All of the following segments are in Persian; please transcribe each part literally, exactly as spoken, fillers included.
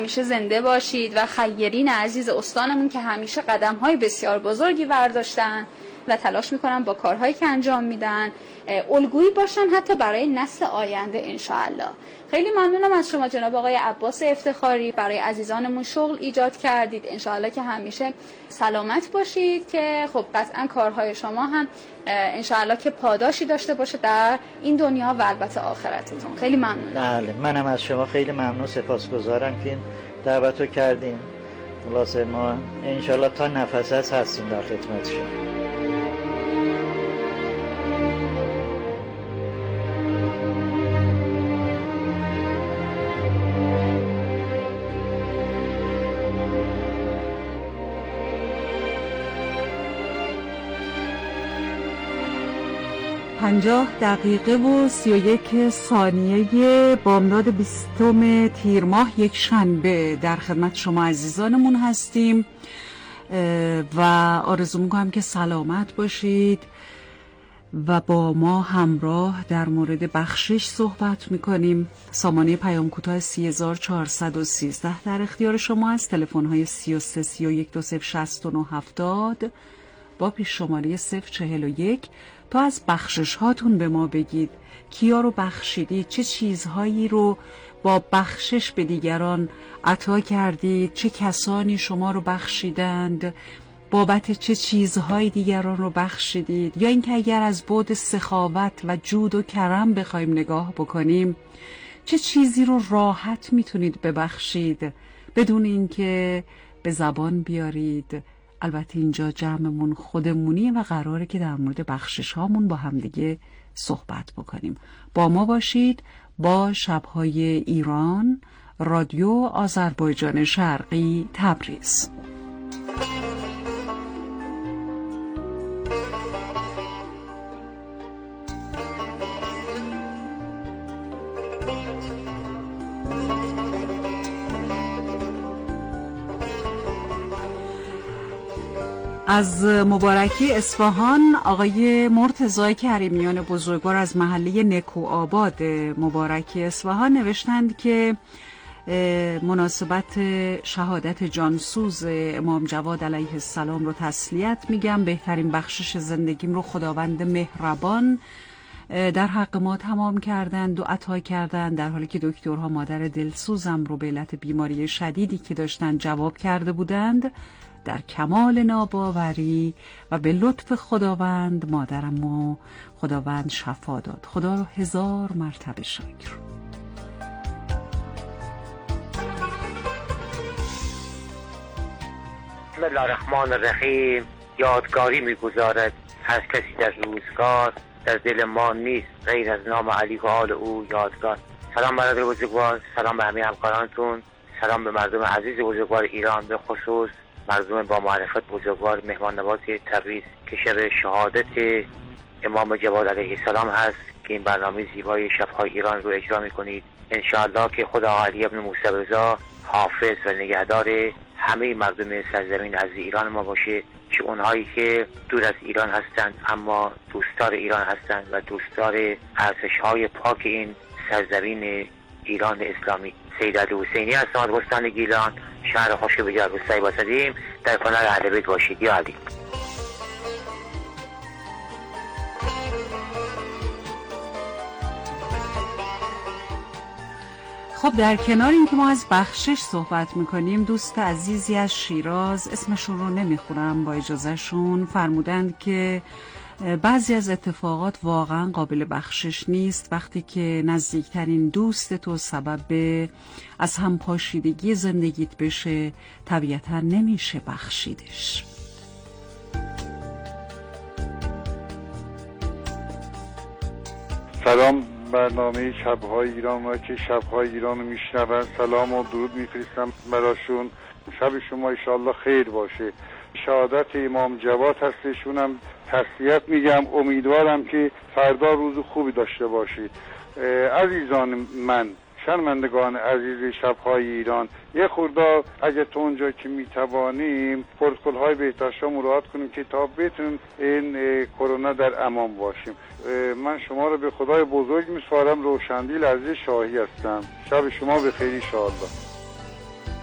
همیشه زنده باشید و خیرین عزیز استانمون که همیشه قدم‌های بسیار بزرگی برداشتن و تلاش میکنن با کارهایی که انجام میدن الگویی باشن حتی برای نسل آینده انشاءالله. خیلی ممنونم از شما جناب آقای عباس افتخاری، برای عزیزانمون شغل ایجاد کردید. انشاءالله که همیشه سلامت باشید که خب قطعا کارهای شما هم انشاءالله که پاداشی داشته باشه در این دنیا و البته آخرتتون. خیلی ممنونم. بله منم از شما خیلی ممنون، سپاسگزارم که این دعوتو کردین. خلاصه ما انشاءالله تا نفس هست هستیم در خدمت شما. پنجاه دقیقه و سی و یک ثانیه بامداد بیستم تیر ماه یک شنبه در خدمت شما عزیزانمون هستیم و آرزو میکنم که سلامت باشید و با ما همراه در مورد بخشش صحبت میکنیم. سامانه پیام کوتاه سی هزار چهارصد و سیزده در اختیار شما است. تلفن های سی و سه سی و یک دو صفر شصت و نه هفتاد با پیش شماره صفر چهل و یک تا از بخشش هاتون به ما بگید کیا رو بخشیدید، چه چیزهایی رو با بخشش به دیگران عطا کردید، چه کسانی شما رو بخشیدند، بابت چه چیزهایی دیگران رو بخشیدید، یا اینکه اگر از بعد سخاوت و جود و کرم بخوایم نگاه بکنیم چه چیزی رو راحت میتونید ببخشید بدون اینکه به زبان بیارید. البته اینجا جمعمون خودمونیه و قراره که در مورد بخشش هامون با همدیگه صحبت بکنیم. با ما باشید با شبهای ایران، رادیو آذربایجان شرقی تبریز. از مبارکی اصفهان آقای مرتضی کریمیان بزرگوار از محله نکوآباد مبارکی اصفهان نوشتند که مناسبت شهادت جانسوز امام جواد علیه السلام رو تسلیت میگم. بهترین بخشش زندگیم رو خداوند مهربان در حق ما تمام کردند و عطا کردند، در حالی که دکترها مادر دلسوزم رو به علت بیماری شدیدی که داشتن جواب کرده بودند. در کمال ناباوری و به لطف خداوند مادرم و خداوند شفا داد. خدا رو هزار مرتبه شکر. بسم الله الرحمن الرحیم. یادگاری میگذارد هر کسی در روزگار در دل ما نیست غیر از نام علی و آل او یادگار. سلام برادر بزرگوار، سلام به همه همکارانتون، سلام به مردم عزیز بزرگوار ایران، به خصوص مردم با معرفت بزرگوار مهمان نواز تبریز که شب شهادت امام جواد علیه السلام هست که این برنامه زیبای شبهای ایران رو اجرا میکنید. انشاءالله که خدا علی ابن موسی رضا حافظ و نگهدار همه مردم سرزمین عزیز ایران ما باشه، چه اونهایی که دور از ایران هستند اما دوستدار ایران هستند و دوستدار ارزش‌های پاک این سرزمین ایران اسلامی. سید علی حسینی هستم از بستان گیلان، شهر خوش بجا روستای باسدیم، در کنار اهل بیت باشید. یا علی. خب در کنار اینکه ما از بخشش صحبت میکنیم، دوست عزیزی از شیراز، اسمشون رو نمیخونم با اجازهشون، فرمودند که بعضی از اتفاقات واقعا قابل بخشش نیست. وقتی که نزدیکترین دوست تو سبب از هم پاشیدگی زندگیت بشه طبیعتا نمیشه بخشیدش. سلام برنامه شبهای ایران و که شبهای ایران رو میشنون سلام و درود میفرستم براشون. شب شما انشاءالله خیر باشه. شهادت امام جواد هستشونم تسلیت میگم. امیدوارم که فردا روز خوبی داشته باشید. عزیزان من، شرمندگان عزیز شبهای ایران، یه خورده اگه تا اونجا که میتوانیم پروتکل های بهداشتی مراعات کنیم که تا بتونیم این کرونا در امان باشیم. من شما رو به خدای بزرگ میسپارم. روشندیل عزیز شاهی هستم. شب شما بخیر ان شاء الله.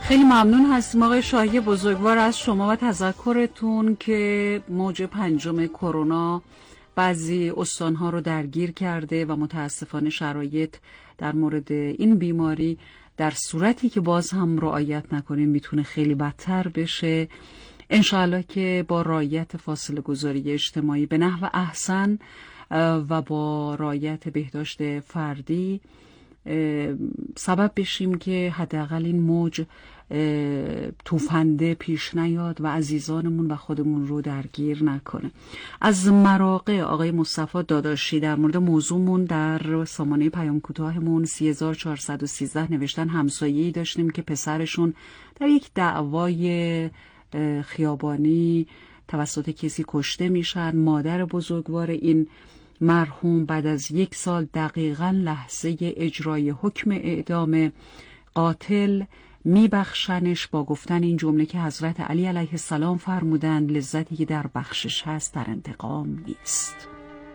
خیلی ممنون هستیم آقای شاهی بزرگوار از شما و تذکرتون که موج پنجم کرونا بعضی استانها رو درگیر کرده و متاسفانه شرایط در مورد این بیماری در صورتی که باز هم رعایت نکنیم میتونه خیلی بدتر بشه. انشاءالله که با رعایت فاصله گذاری اجتماعی به نحو احسن و با رعایت بهداشت فردی سبب بشیم که حداقل این موج توفنده پیش نیاد و عزیزانمون و خودمون رو درگیر نکنه. از مراغه آقای مصطفی داداشی در مورد موضوعمون در سامانه پیام کوتاهمون سه هزار و چهارصد و سیزده نوشتن همسایه‌ای داشتیم که پسرشون در یک دعوای خیابانی توسط کسی کشته میشن. مادر بزرگوار این مرحوم بعد از یک سال دقیقاً لحظه اجرای حکم اعدام قاتل میبخشنش با گفتن این جمله که حضرت علی علیه السلام فرمودند لذتی که در بخشش هست در انتقام نیست.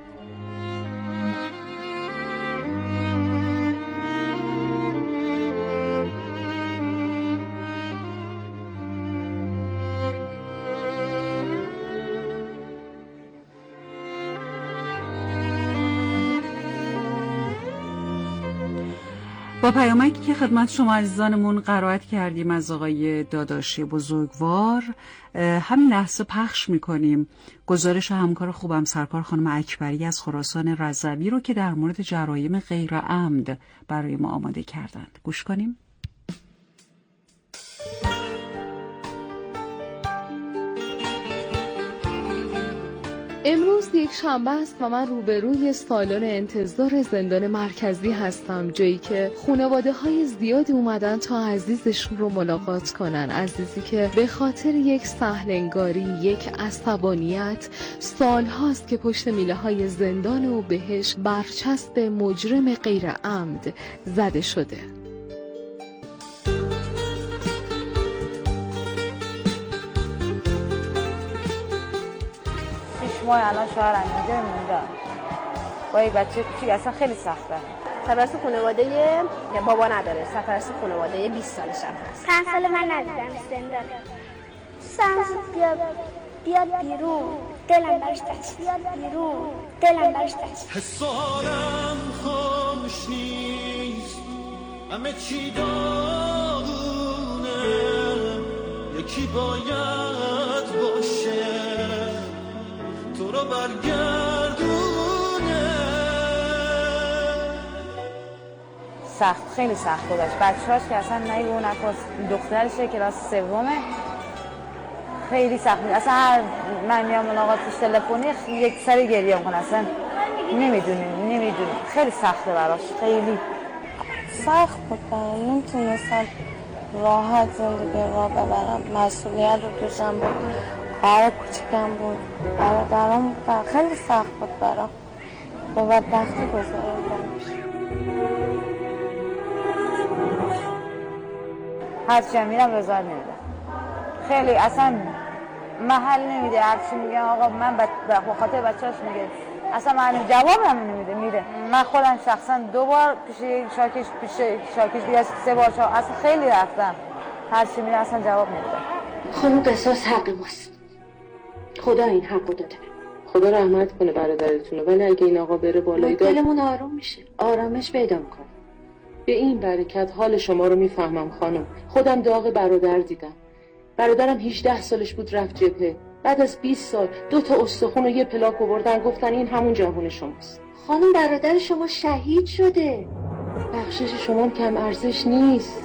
با پیامکی که خدمت شما عزیزانمون قرائت کردیم از آقای داداشی بزرگوار همین لحظه پخش میکنیم گزارش همکار خوبم سرکار خانم اکبری از خراسان رضوی رو که در مورد جرایم غیر عمد برای ما آماده کردند. گوش کنیم. امروز یک شنبه است و من روبروی سالن انتظار زندان مرکزی هستم، جایی که خانواده های زیادی اومدن تا عزیزشون رو ملاقات کنن. عزیزی که به خاطر یک سهلنگاری، یک عصبانیت سال هاست که پشت میله های زندان و بهش برچسب مجرم غیر عمد زده شده. ما الان شوهر اینجا مونده با یک بچه کوچیک اصلا خیلی سخته. سرپرست خانواده بابا نداره، سرپرست خانواده بیست سالش هم هست. پنج سال من ندیدم زندان. سانس بیاد بیاد بیرون دلم برش تچ بیاد بیرون دلم برش تچ. حسارم خاموش نیست همه چی داغونه یکی باید باشه تو رو برگردونه. سخت خیلی سخت بودش. بچه‌هاش که اصلا نگو نکن دخترشه کلاس سومه خیلی سخت بود. اصلا هر من میام ملاقاتش تلفنی یک سری گریه میکنه اصلا نمیدونیم نمیدونیم خیلی سخته براش. خیلی سخت بود. نمیتونستم راحت زندگی را ببرم. مسئولیت رو دوشم بود. برای کوچیکم بود برادرم بود. خیلی سخت بود برام. با بدبختی گذاردمش. هرچی میرم رضایت نمیده. خیلی اصلا محل نمیده. هرچی میگم آقا من به خاطر بچه‌اش میگه اصلا من جواب هم نمیده میره. من خودم شخصا دو بار پیش شاکش پیش شاکش دیگه سه بار شا... اصلا خیلی رفتم. هرچی میره اصلا جواب نمیده. خانم قصاص حق ماست. خدا این حقو داده. خدا رحمت کنه برادرتونو. ولی اگه این آقا بره بالای داد دلمون آروم میشه. آرامش پیدا میکنه. به این برکت حال شما رو میفهمم خانم. خودم داغ برادر دیدم. برادرم هجده سالش بود رفت جبهه. بعد از بیست سال دو تا استخون و یه پلاک آوردن گفتن این همون جوون شماست. خانم برادر شما شهید شده. بخشش شما کم ارزش نیست.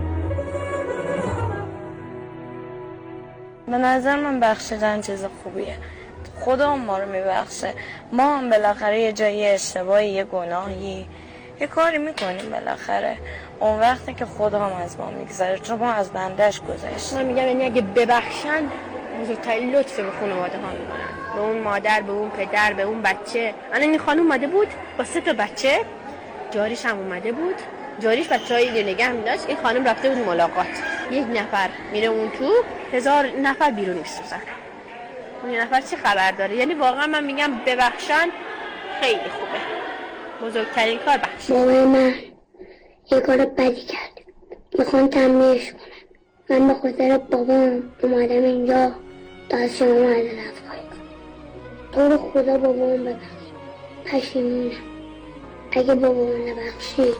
به نظر من بخشیدن چیز خوبیه. خدا ما رو میبخشه. ما هم بالاخره یه جایی اشتباهی یه گناهی یه کاری میکنیم بالاخره. اون وقتی که خدا هم از ما میگذره چون ما از بندش گذشت. من میگم یعنی اگه ببخشن بزرگترین لطف به خانواده ها میکنن. به اون مادر به اون پدر به اون بچه. من این خانم اومده بود با سه تا بچه جاریش هم اومده بود. جاریش بچه‌ای نگه می‌داشت. این خانم رفته بود ملاقات. یک نفر میره اون تو هزار نفر بیرون میسوزن. اون نفر چه خبر داره؟ یعنی واقعا من میگم ببخشن خیلی خوبه. بزرگترین کار بخش. مامان من یه کار بدی کرد. میخوان تنبیهش کنن. من به خاطر بابام اومدم اینجا دست شما معذرت خواهی کنم. تو رو خدا بابام ببخش. پشیمونم. اگه بابام نبخشید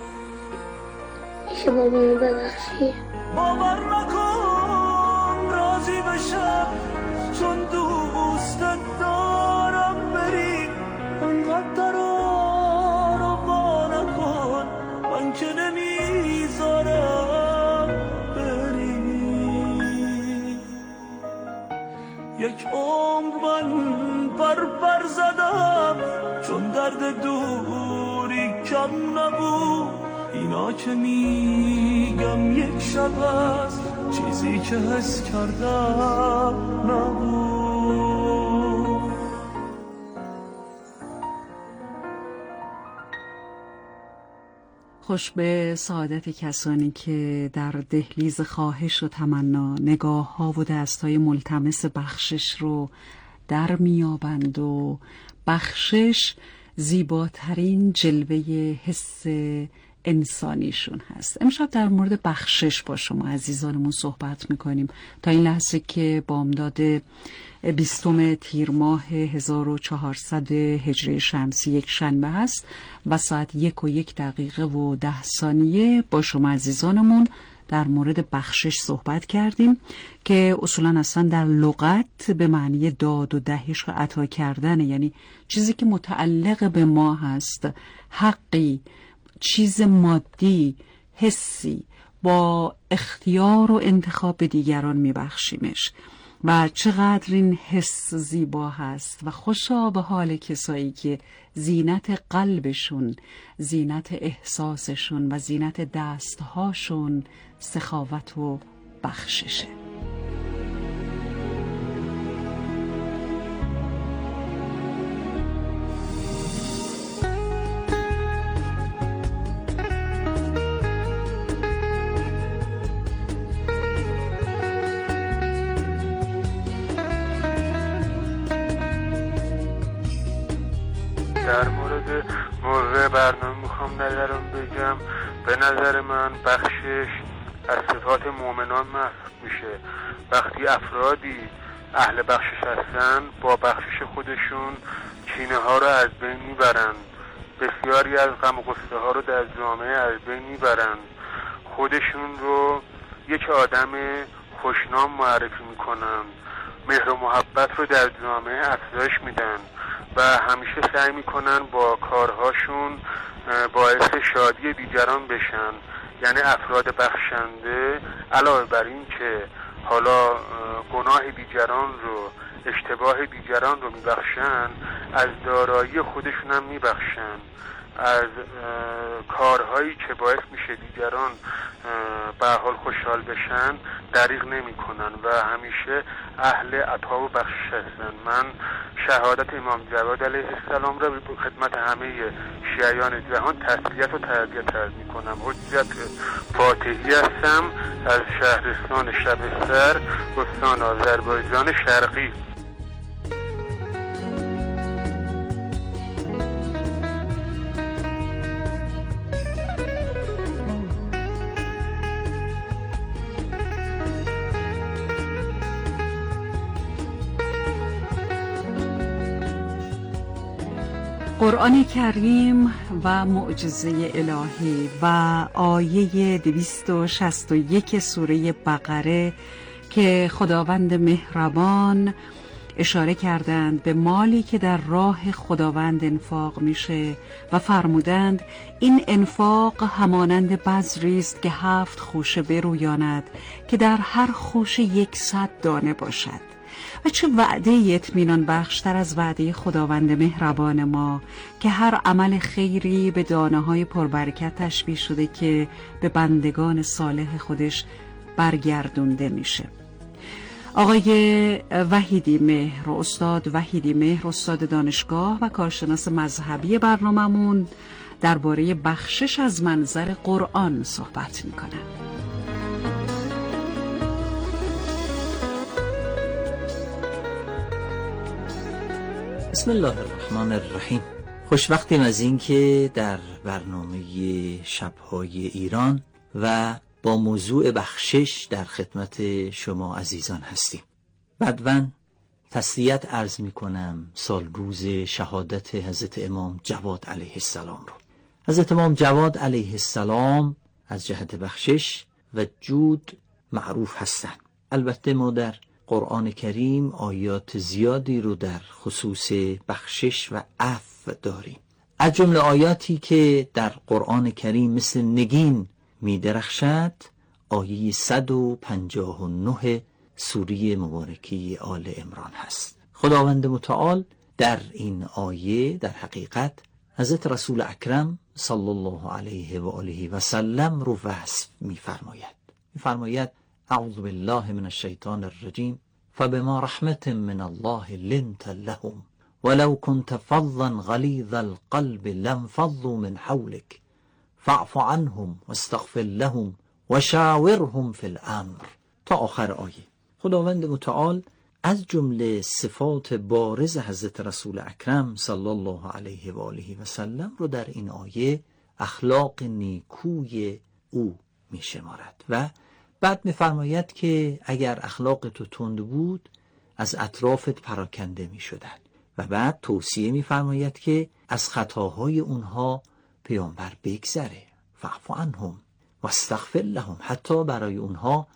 میشه بابامو ببخشید. باور نکن راضی بشم چون دوستت دارم بری، انقدر آرام نکن من که نمیذارم بری. یک عمر من بر بر زدم چون درد دوری کم نبود، اینا که میگم یک شب است چیزی که حس کردم نبود. خوش به سعادت کسانی که در دهلیز خواهش و تمنا نگاه ها و دست های ملتمس بخشش رو در میابند و بخشش زیباترین جلوه حس انسانیشون هست. امشب در مورد بخشش با شما عزیزانمون صحبت میکنیم تا این لحظه که بامداد بیستم تیر ماه هزار و چهارصد هجری شمسی یک شنبه هست و ساعت یک و یک دقیقه و ده ثانیه با شما عزیزانمون در مورد بخشش صحبت کردیم که اصولا اصلا در لغت به معنی داد و دهش و عطا کردن، یعنی چیزی که متعلق به ما هست، حقی، چیز مادی، حسی، با اختیار و انتخاب دیگران میبخشیمش. و چقدر این حس زیبا هست و خوشا به حال کسایی که زینت قلبشون، زینت احساسشون و زینت دستهاشون سخاوت و بخششه. در مورد موضوع برنامه میخوام نظرم بگم. به نظر من بخشش از صفات مؤمنان محسوب میشه. وقتی افرادی اهل بخشش هستن با بخشش خودشون کینه ها رو از بین میبرند، بسیاری از غم و غصه ها رو در جامعه از بین میبرند، خودشون رو یک آدم خوشنام معرفی میکنند، مهر و محبت رو در جامعه افزایش میدن و همیشه سعی میکنن با کارهاشون باعث شادی دیگران بشن. یعنی افراد بخشنده علاوه بر این که حالا گناه دیگران رو، اشتباه دیگران رو میبخشن، از دارایی خودشون هم میبخشن، از کارهایی که باعث میشه دیگران به حال خوشحال بشن دریغ نمی کنن و همیشه اهل عطا و بخشش هستن. من شهادت امام جواد علیه السلام را به خدمت همه شیعیان جهان تسلیت و تهدیت عرض می کنم. حجت فاتحی هستم از شهرستان شبستر، استان آذربایجان شرقی. قرآن کریم و معجزه الهی و آیه دویست و شصت و یک سوره بقره که خداوند مهربان اشاره کردند به مالی که در راه خداوند انفاق میشه و فرمودند این انفاق همانند بذری است که هفت خوشه برویاند که در هر خوشه یکصد دانه باشد. و چه وعده اطمینان بخشتر از وعده خداوند مهربان ما که هر عمل خیری به دانه‌های پربرکت تشبیه شده که به بندگان صالح خودش برگردونده میشه. آقای وحیدی مهر، استاد وحیدی مهر، استاد دانشگاه و کارشناس مذهبی برنامه‌مون درباره بخشش از منظر قرآن صحبت میکنن. بسم الله الرحمن الرحیم. خوشوقتیم از این که در برنامه شب‌های ایران و با موضوع بخشش در خدمت شما عزیزان هستیم. بعداً تسلیت عرض می کنم سال روز شهادت حضرت امام جواد علیه السلام رو. حضرت امام جواد علیه السلام از جهت بخشش و جود معروف هستند. البته ما در قرآن کریم آیات زیادی رو در خصوص بخشش و عفو داریم. از جمله آیاتی که در قرآن کریم مثل نگین می درخشد آیه صد و پنجاه و نه سوره مبارکی آل عمران هست. خداوند متعال در این آیه در حقیقت حضرت رسول اکرم صلی الله علیه و آله و سلم رو وصف می فرماید. می فرماید اعوذ بالله من الشیطان الرجیم فبما رحمت من الله لنت لهم ولو كنت فظا غلیظ القلب لانفضوا من حولك فاعف عنهم واستغفر لهم وشاورهم فی الامر. تا آخر آیه. خداوند متعال از جمله صفات بارز حضرت رسول اکرم صلی الله علیه و آله و سلم رو در این آیه اخلاق نیکوی او می شمارد و بعد می فرماید که اگر اخلاق تو تند بود از اطرافت پراکنده می شدن و بعد توصیه می فرماید که از خطاهای اونها پیامبر بگذره. فاعف عنهم واستغفر لهم، حتی برای اونها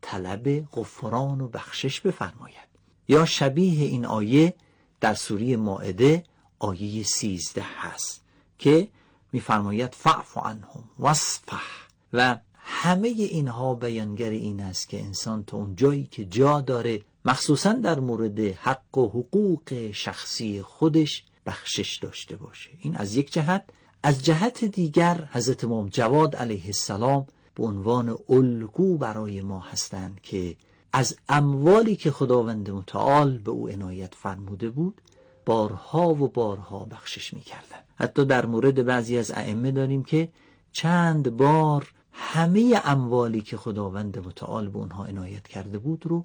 طلب غفران و بخشش بفرماید. یا شبیه این آیه در سوره مائده آیه سیزده هست که می‌فرماید فاعف عنهم واصفح و همه اینها بیانگر این است که انسان تا اون جایی که جا داره مخصوصا در مورد حق و حقوق شخصی خودش بخشش داشته باشه. این از یک جهت. از جهت دیگر حضرت امام جواد علیه السلام به عنوان الگو برای ما هستند که از اموالی که خداوند متعال به او عنایت فرموده بود بارها و بارها بخشش می‌کردند. حتی در مورد بعضی از ائمه داریم که چند بار همه اموالی که خداوند متعال به اونها عنایت کرده بود رو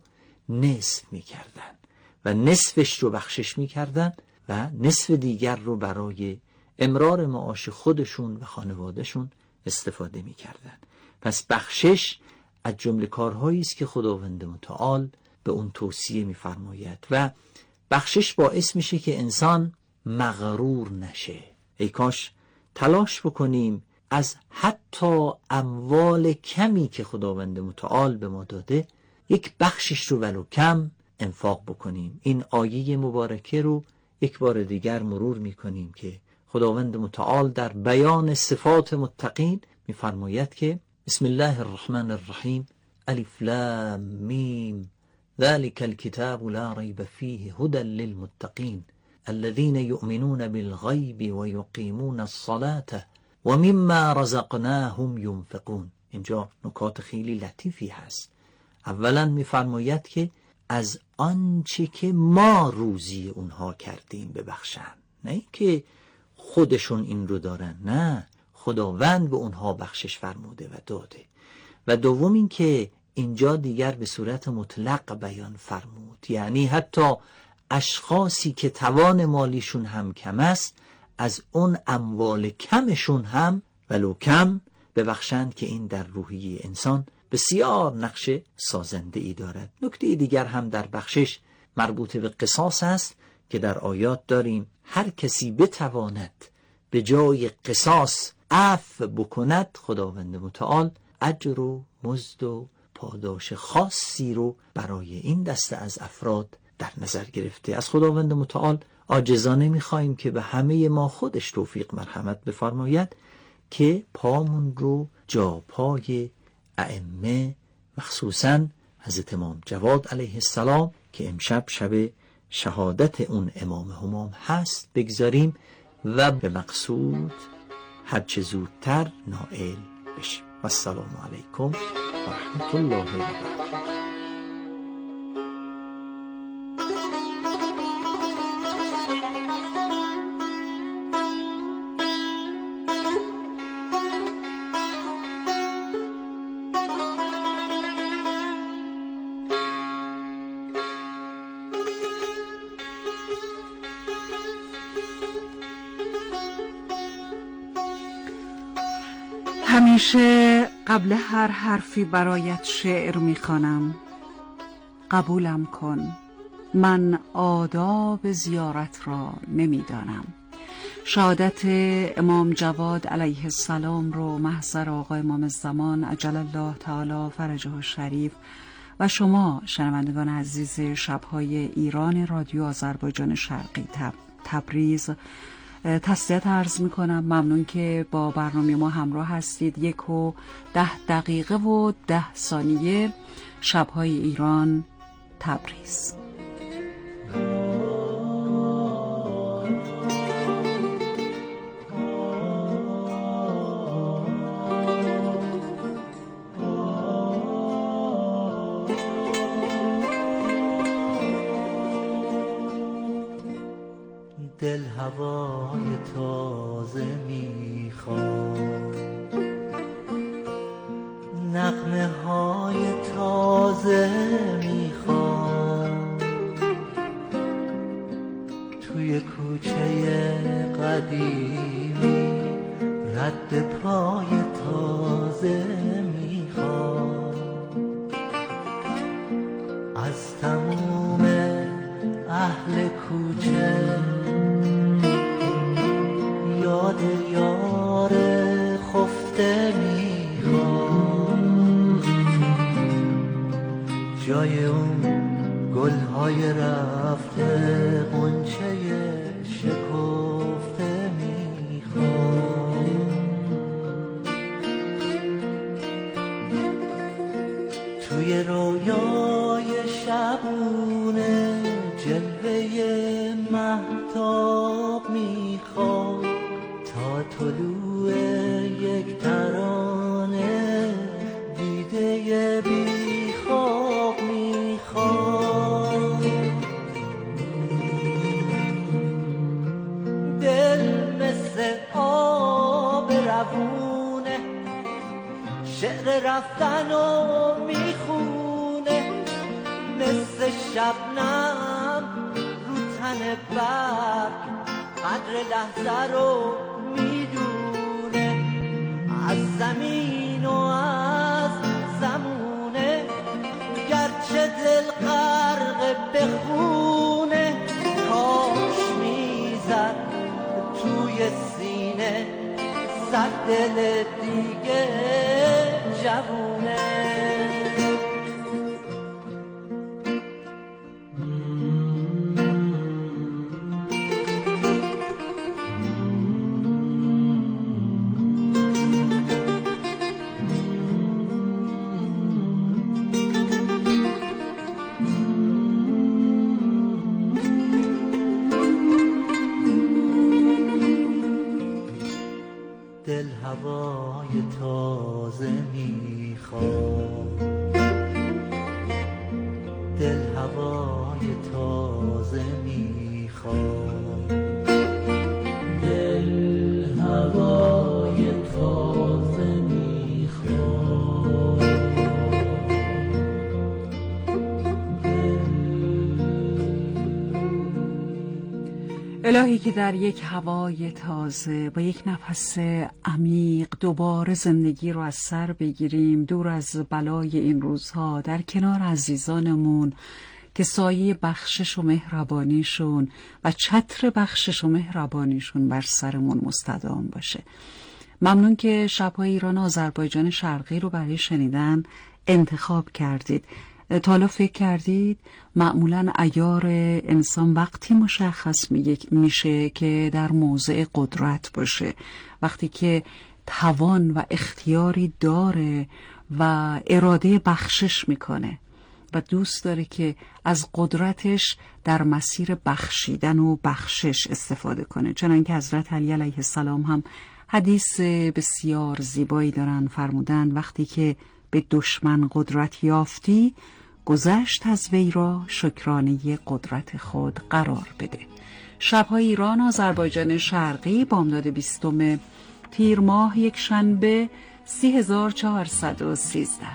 نصف می‌کردند و نصفش رو بخشش می‌کردند و نصف دیگر رو برای امرار معاش خودشون و خانوادهشون استفاده می‌کردند. پس بخشش از جمله کارهایی است که خداوند متعال به اون توصیه می‌فرماید و بخشش باعث میشه که انسان مغرور نشه. ای کاش تلاش بکنیم از حتی اموال کمی که خداوند متعال به ما داده یک بخشش رو ولو کم انفاق بکنیم. این آیه مبارکه رو یک بار دیگر مرور می‌کنیم که خداوند متعال در بیان صفات متقین می‌فرماید که بسم الله الرحمن الرحیم الف لام میم ذلك الكتاب لا ريب فيه هدى للمتقين الذين يؤمنون بالغيب ويقيمون الصلاة ومما رزقناهم ينفقون. اینجا نکات خیلی لطیفی هست. اولا می‌فرماید که از آنچه که ما روزی اونها کردیم ببخشن، نه که خودشون این رو دارن، نه، خداوند به اونها بخشش فرموده و داده. و دوم این که اینجا دیگر به صورت مطلق بیان فرمود، یعنی حتی اشخاصی که توان مالیشون هم کم است از اون اموال کمشون هم ولو کم ببخشند که این در روحیه انسان بسیار نقش سازنده ای دارد. نکته دیگر هم در بخشش مربوط به قصاص است که در آیات داریم هر کسی بتواند به جای قصاص عفو بکند خداوند متعال اجر و مزد و پاداش خاصی رو برای این دسته از افراد در نظر گرفته. از خداوند متعال عاجزانه می‌خوایم که به همه ما خودش توفیق مرحمت بفرماید که پامون رو جا پای ائمه مخصوصاً حضرت امام جواد علیه السلام که امشب شب شهادت اون امام همام هست بگذاریم و به مقصود هرچه زودتر نائل بشیم. و السلام علیکم و رحمت الله و برکاته. همیشه قبل هر حرفی برایت شعر میخوانم، قبولم کن، من آداب زیارت را نمیدانم. شهادت امام جواد علیه السلام رو محضر آقا امام زمان عجل الله تعالی فرجه الشریف و شما شنوندگان عزیز شب‌های ایران رادیو آذربایجان شرقی تب... تبریز تسلیت عرض میکنم. ممنون که با برنامه ما همراه هستید. یک و ده دقیقه و ده ثانیه شب‌های ایران تبریز. دل هوای تازه میخواد، نغمه های تازه میخواد، توی کوچه قدیمی رد پای تازه میخواد، از تموم اهل کوچه یاد یار خفته میخواد، جای اون گلهای رفته غنچه شکفته میخواد، توی رویای شبونه جلوه مهتاب میخواد، تا طلوع یک ترانه دیده بی خواب میخواد، دل مثل آب روونه شعر رفتن و میخونه، مثل شبنم رو تن برگ قدر لحظه رو میدونه، از زمین و از زمونه گرچه دل غرق به خونه، کاش میزد توی سینه صد دل دیگه جوونه. دل هوای تازه میخواد، دل هوای تازه میخواد، دل هوای تازه میخواد، الهی که در یک هوای تازه با یک نفس عمیق دوباره زندگی رو از سر بگیریم، دور از بلای این روزها، در کنار عزیزانمون که سایه بخشش و مهربانیشون و چتر بخشش و مهربانیشون بر سرمون مستدام باشه. ممنون که شب‌های ایران آذربایجان شرقی رو برای شنیدن انتخاب کردید. تا حالا فکر کردید معمولاً عیار انسان وقتی مشخص میشه که در موضع قدرت باشه، وقتی که توان و اختیاری داره و اراده بخشش میکنه و دوست داره که از قدرتش در مسیر بخشیدن و بخشش استفاده کنه. چنانکه حضرت علی علیه السلام هم حدیث بسیار زیبایی دارن، فرمودن وقتی که به دشمن قدرت یافتی گذشت از وی را شکرانه قدرت خود قرار بده. شب‌های ایران آذربایجان شرقی بامداد بیستم تیر ماه یک شنبه سی هزار چهارصد و سیزده.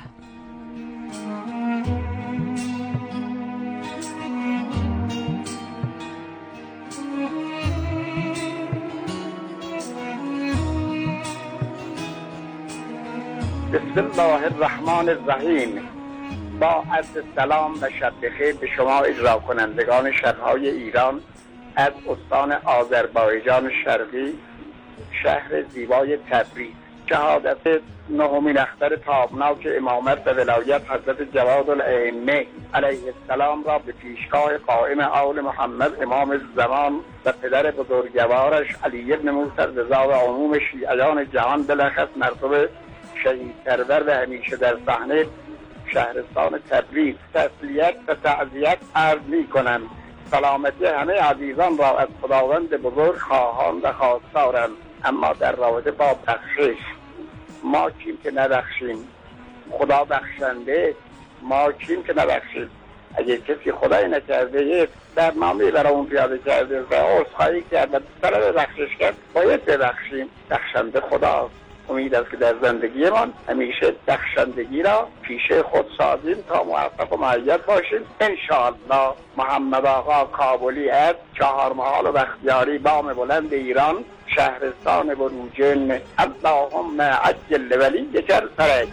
بسم الله الرحمن الرحیم. با عرض سلام و شب بخیر به شما اجرا کنندگان شب‌های ایران از استان آذربایجان شرقی، شهر زیبای تبریز. شهادت نهمین اختر تابناک امامت و ولایت حضرت جواد الائمه علیه السلام را به پیشگاه قائم آل محمد امام زمان و پدر بزرگوارش علی ابن موسی رضا و عموم شیعیان جهان بلخص مرتبه شهید پرور و همیشه در صحنه شهرستان تبریز تسلیت و تعزیت عرض می کنم. سلامتی همه عزیزان را از خداوند بزرگ خواهان و خواستارم. اما در رابطه با بخشش، ما کیم که نبخشیم؟ خدا بخشنده، ما کیم که نبخشیم؟ اگه کسی خدای نکرده یه برنامه برای اون پیاده کرده و عذرخواهی کرد و طلب بخشش کرد، باید ببخشیم. بخشنده خداست. امید است که در زندگیمان همیشه بخشندگی را پیش خود سازیم تا موفق و مؤید باشیم انشاءالله. محمد آقا کابلی از چهار محال و بختیاری، بام بلند ایران، شهرستان بروجرد. اللهم عجل ولیک الفرج.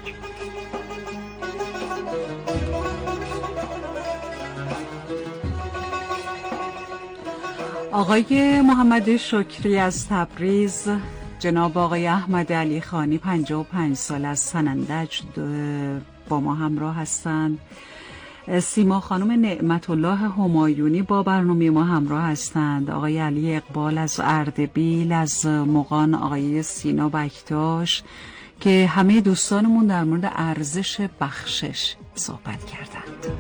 آقای محمد شکری از تبریز، جناب آقای احمد علی خانی پنجاه و پنج سال از سنندج با ما همراه هستند. سیما خانم نعمت الله همایونی با برنامه ما همراه هستند. آقای علی اقبال از اردبیل، از مغان آقای سینا بکتاش که همه دوستانمون در مورد ارزش بخشش صحبت کردند.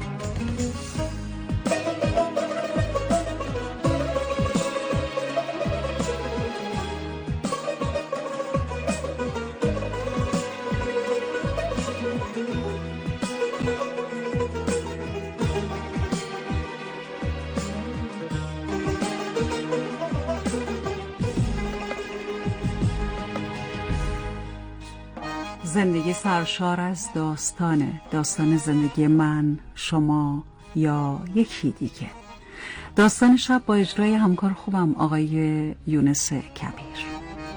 زندگی سرشار از داستانه، داستان زندگی من، شما یا یکی دیگه. داستان شب با اجرای همکار خوبم آقای یونس کبیر.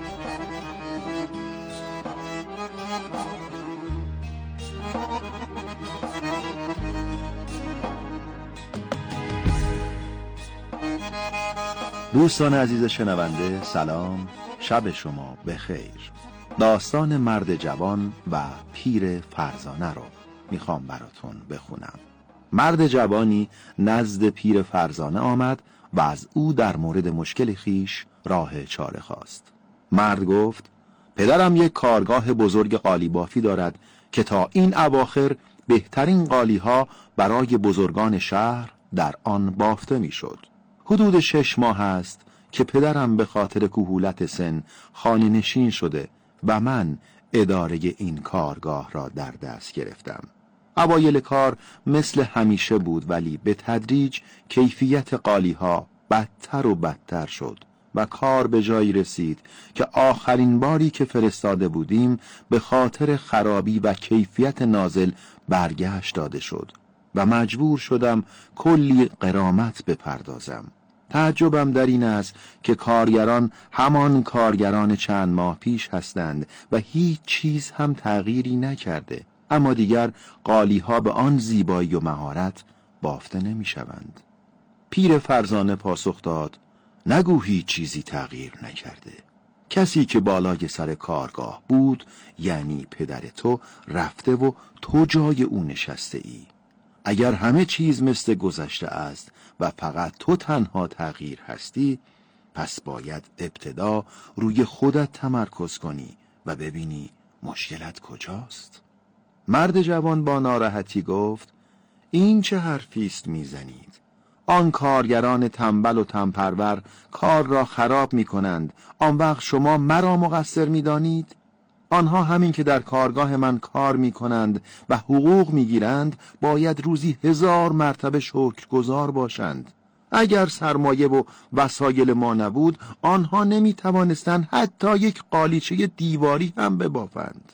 دوستان عزیز شنونده، سلام، شب شما بخیر. داستان مرد جوان و پیر فرزانه رو میخوام براتون بخونم. مرد جوانی نزد پیر فرزانه آمد و از او در مورد مشکل خیش راه چاره خواست. مرد گفت: پدرم یک کارگاه بزرگ قالی بافی دارد که تا این اواخر بهترین قالی ها برای بزرگان شهر در آن بافته میشد. حدود شش ماه است که پدرم به خاطر کهولت سن خانه نشین شده و من اداره این کارگاه را در دست گرفتم. اوایل کار مثل همیشه بود، ولی به تدریج کیفیت قالی ها بدتر و بدتر شد و کار به جایی رسید که آخرین باری که فرستاده بودیم به خاطر خرابی و کیفیت نازل برگشت داده شد و مجبور شدم کلی غرامت بپردازم. تعجبم در این است که کارگران همان کارگران چند ماه پیش هستند و هیچ چیز هم تغییری نکرده، اما دیگر قالی ها به آن زیبایی و مهارت بافته نمی شوند. پیر فرزانه پاسخ داد: نگو هیچ چیزی تغییر نکرده. کسی که بالای سر کارگاه بود، یعنی پدر تو، رفته و تو جای او نشسته ای. اگر همه چیز مثل گذشته است و فقط تو تنها تغییر هستی، پس باید ابتدا روی خودت تمرکز کنی و ببینی مشکلت کجاست. مرد جوان با ناراحتی گفت: این چه حرفی است میزنید؟ آن کارگران تنبل و تنپرور کار را خراب می کنند، آن وقت شما مرا مقصر می دانید؟ آنها همین که در کارگاه من کار می کنند و حقوق می گیرند باید روزی هزار مرتبه شکرگزار باشند. اگر سرمایه و وسایل ما نبود آنها نمی توانستند حتی یک قالیچه دیواری هم ببافند.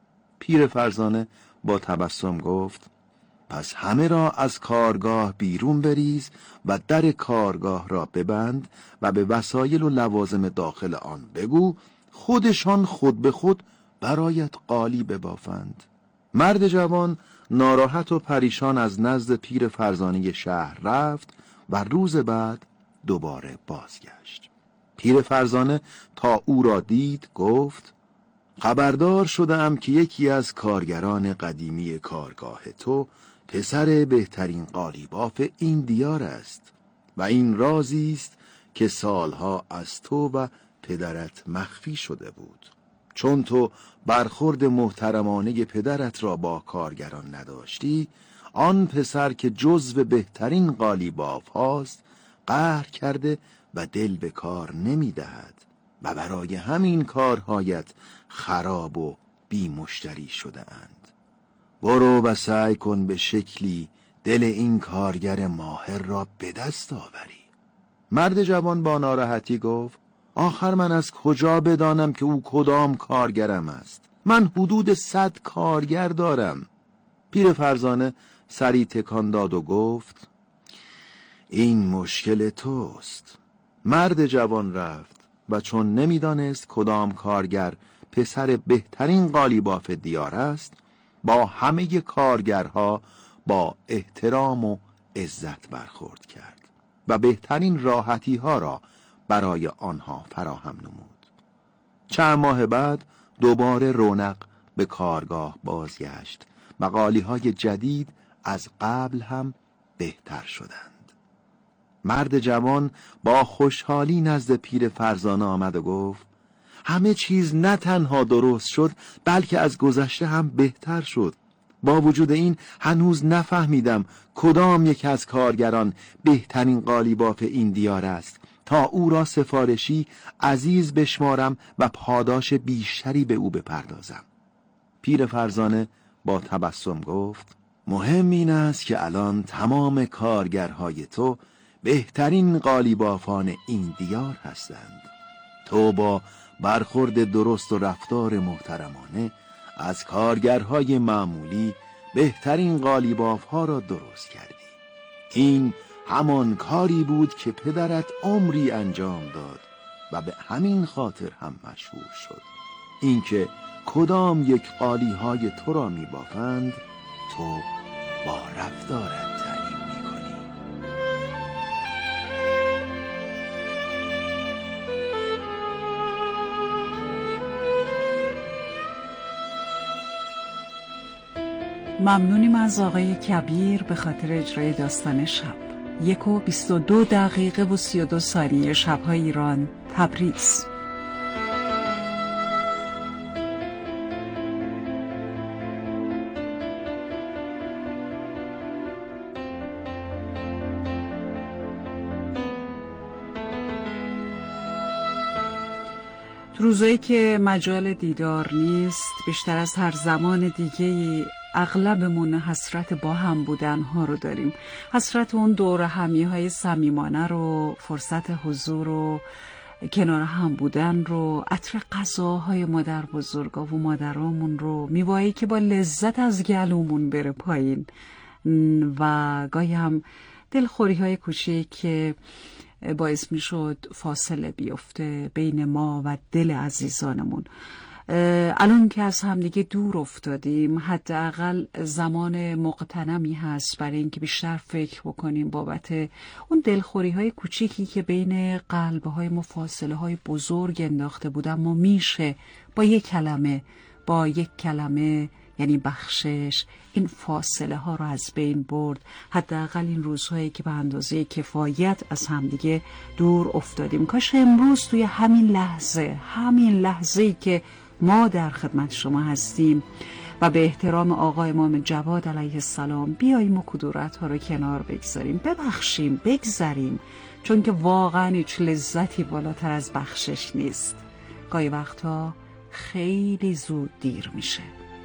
پیر فرزانه با تبسم گفت: پس همه را از کارگاه بیرون بریز و در کارگاه را ببند و به وسایل و لوازم داخل آن بگو خودشان خود به خود برایت قالی ببافند. مرد جوان ناراحت و پریشان از نزد پیر فرزانه شهر رفت و روز بعد دوباره بازگشت. پیر فرزانه تا او را دید گفت: خبردار شدم که یکی از کارگران قدیمی کارگاه تو پسر بهترین قالیباف این دیار است و این رازی است که سالها از تو و پدرت مخفی شده بود. چون تو برخورد محترمانه پدرت را با کارگران نداشتی، آن پسر که جزو بهترین قالیباف هاست قهر کرده و دل به کار نمی دهد و برای همین کارهایت خراب و بی مشتری شده اند. برو و سعی کن به شکلی دل این کارگر ماهر را به دست آوری. مرد جوان با ناراحتی گفت: آخر من از کجا بدانم که او کدام کارگرم است؟ من حدود صد کارگر دارم. پیر فرزانه سری تکان داد و گفت: این مشکل توست. مرد جوان رفت و چون نمیدانست کدام کارگر پسر بهترین قالیباف دیار است، با همه کارگرها با احترام و عزت برخورد کرد و بهترین راحتی ها را برای آنها فراهم نمود. چند ماه بعد دوباره رونق به کارگاه بازگشت و قالیهای جدید از قبل هم بهتر شدند. مرد جوان با خوشحالی نزد پیر فرزانه آمد و گفت: همه چیز نه تنها درست شد بلکه از گذشته هم بهتر شد. با وجود این هنوز نفهمیدم کدام یک از کارگران بهترین قالیباف این دیار است تا او را سفارشی عزیز بشمارم و پاداش بیشتری به او بپردازم. پیر فرزانه با تبسم گفت: مهم این است که الان تمام کارگرهای تو بهترین قالیبافان این دیار هستند. تو با برخورد درست و رفتار محترمانه از کارگرهای معمولی بهترین قالیبافها را درست کردی. این همان کاری بود که پدرت عمری انجام داد و به همین خاطر هم مشهور شد. اینکه کدام یک قالیهای تو را می بافند تو با رفتارت تعیین می کنی. ممنونیم از آقای کبیر به خاطر اجرای داستان شب. یک و بیست و دو دقیقه و سی و دو ثانیه شب‌های ایران، تبریز. روزایی که مجال دیدار نیست، بیشتر از هر زمان دیگه‌ای اغلبمون حسرت با هم بودن ها رو داریم. حسرت اون دور همی های صمیمانه رو، فرصت حضور رو، کنار هم بودن رو، عطر غذاهای مادر بزرگا و مادرامون رو، میوه‌ای که با لذت از گلومون بره پایین و گاهی هم دلخوری های کوچیک که باعث می شد فاصله بیفته بین ما و دل عزیزانمون. الان که از همدیگه دور افتادیم، حداقل زمان مغتنمی هست برای اینکه بیشتر فکر بکنیم بابت اون دلخوری های کوچیکی که بین قلب های ما فاصله های بزرگ انداخته بودن. ما میشه با یک کلمه با یک کلمه یعنی بخشش این فاصله ها رو از بین برد. حداقل این روزهایی که به اندازه کفایت از همدیگه دور افتادیم. کاش امروز توی همین لحظه همین لحظه‌ای که ما در خدمت شما هستیم و به احترام آقا امام جواد علیه السلام بیاییم و کدورت ها رو کنار بگذاریم، ببخشیم، بگذاریم، چون که واقعا هیچ لذتی بالاتر از بخشش نیست. گاهی وقتا خیلی زود دیر میشه.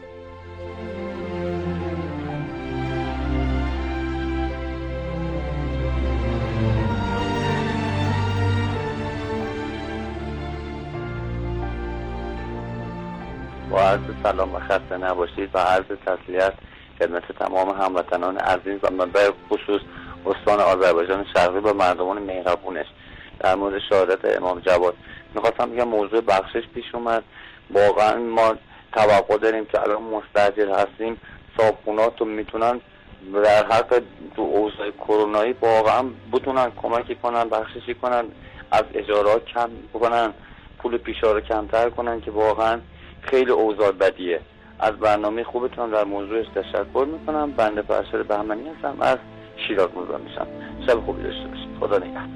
با عرض سلام و خسته نباشید و عرض تسلیت خدمت تمام هموطنان عزیز و من به خصوص استان آذربایجان شرقی و مردمان مهربونش در مورد شهادت امام جواد میخواستم بگم موضوع بخشش پیش اومد. واقعا ما توقع داریم که الان مستاجر هستیم صابخونات رو میتونن در حق تو اوضاع کرونایی واقعا بتونن کمکی کنن، بخششی کنن، از اجارات کم بکنن، پول پیشا رو کمتر کنن که واقعا خیلی اوضاع بدیه. از برنامه خوبتون در موضوعش تشکر میکنم. بنده فرشاد بهمنی هستم، از شیراز مزاحم میشم. شب خوبی داشته باشید. خدا نگهدار.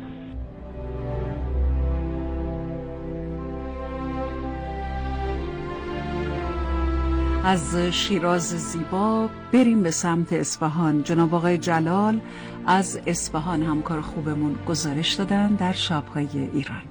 از شیراز زیبا بریم به سمت اصفهان. جناب آقای جلال از اصفهان همکار خوبمون گزارش دادن در شب‌های ایران.